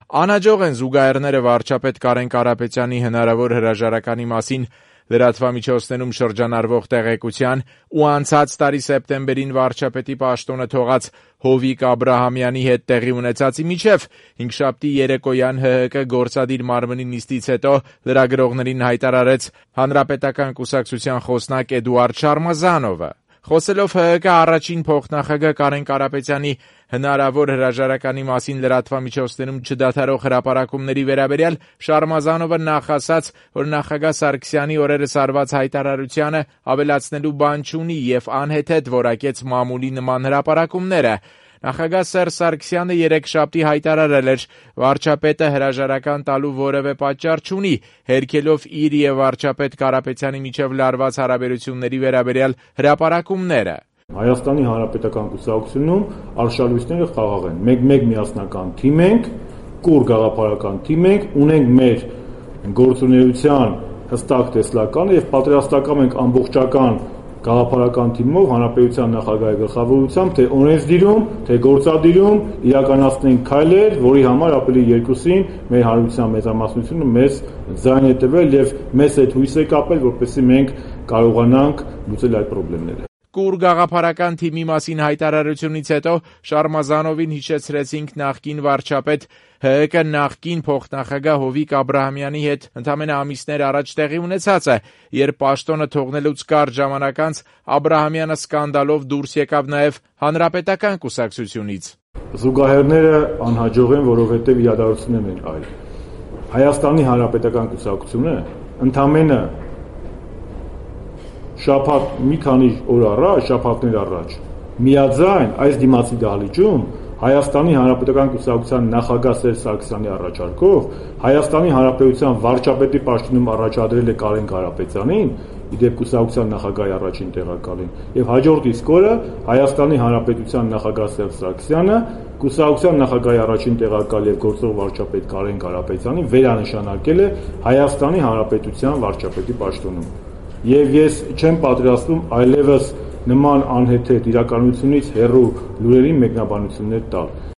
Անհաջող են զուգահեռները վարչապետ Կարեն Կարապետյանի հնարավոր հրաժարականի մասին լրատվամիջոցներում շրջանառվող տեղեկության ու անցած տարի սեպտեմբերին վարչապետի պաշտոնը թողած Հովիկ Աբրահամյանի հետ տեղի ունեցածի միջև հինգշաբթի երեկոյան ՀՀԿ գործադիր մարմնի նիստից հետո լրագրողներին հայտարարեց Հանրապետական կուսակցության խոսնակ Էդուարդ Շարմազանովը։ Խոսելով ՀՀԿ առաջին փոխնախագահ Կարեն Կարապետյանի հնարավոր հրաժարականի մասին լրատվամիջոցներում չդադարող հրապարակումների վերաբերյալ Շարմազանովը նախ ասաց, որ նախագահ Սարգսյանի օրերս արված հայտարարությանը ավելացնելու բան չունի եւ անհեթեթ որակեց մամուլի նման հրապարակումները։ Նախագահ Սերժ Սարգսյանը երեքշաբթի հայտարարել էր, վարչապետը հրաժարական տալու որևէ պատճառ չունի, հերքելով իր եւ վարչապետ Կարապետյանի միջև լարված հարաբերությունների վերաբերյալ հրապարակումները։ Հայաստանի Հանրապետական կուսակցությունում արշալույսները խաղաղ են։ Մեկ միասնական թիմ ենք, կուր գաղափարական թիմ ենք, ունենք մեր գործունեության հստակ տեսլականը եւ պատրաստական ենք ամբողջական գաղափարական թիմով հանրապետության նախագահի գլխավորությամբ թե օրենսդիրում, թե գործադիրում իրականացնենք քայլեր, որի համար ապրիլի 2-ին մեր հանրության մեծամասնությունը մեզ ձայն է տվել եւ մեզ հետ հույս է կապել, որպեսզի մենք կարողանանք լուծել այդ խնդիրները։ Կուր գաղափարական թիմի մասին հայտարարությունից հետո Շարմազանովին հիշեցրեցինք նախկին վարչապետ ՀՀԿ նախկին փոխնախագահ Հովիկ Աբրահամյանի հետ ընդամենը ամիսներ առաջ տեղի ունեցածը, երբ պաշտոնը թողնելուց կարճ ժամանակ անց Աբրահամյանը սկանդալով դուրս եկավ նաև Հանրապետական կուսակցությունից։ Զուգահեռները անհաջող են, որովհետև իրադարձություններն են այլ։ Հայաստանի Հանրապետական կուսակցությունը ընդամենը մի քանի օր առաջ, շաբաթներ առաջ, միաձայն այս դիմացի դահլիճում Հայաստանի Հանրապետական կուսակցության նախագահ Սերժ Սարգսյանի առաջարկով Հայաստանի Հանրապետության վարչապետի պաշտոնում առաջադրել է Կարեն Կարապետյանին, իդեպ կուսակցության նախագահի առաջին տեղակալին, եւ հաջորդ իսկ օրը Հայաստանի Հանրապետության նախագահ Սերժ Սարգսյանը կուսակցության նախագահի առաջին տեղակալ եւ գործող վարչապետ Կարեն Կարապետյանին վերանշանակել է Հայաստանի Հանրապետության վարչապետի պաշտոնում։ Եվ ես չեմ պատրաստվում այլևս նման անհեթեթ իրականությունից հեռու լուրերին մեկնաբանություններ տալ։